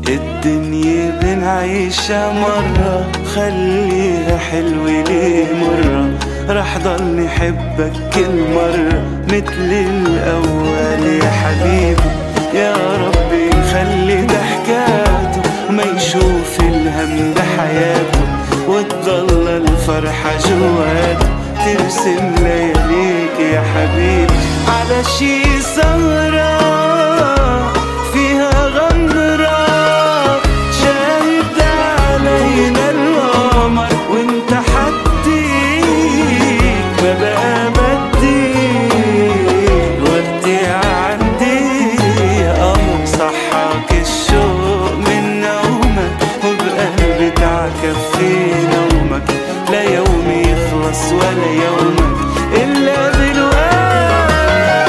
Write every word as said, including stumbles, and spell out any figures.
الدنيا بنعيشها مرة، خليها حلوة ليه مرة، رح ضل نحبك كل مرة مثل الأول يا حبيبي. يا ربي خلي ضحكاته ما يشوف الهم بحياته، وتضل الفرحة جواته ترسم لياليك يا حبيبي على شي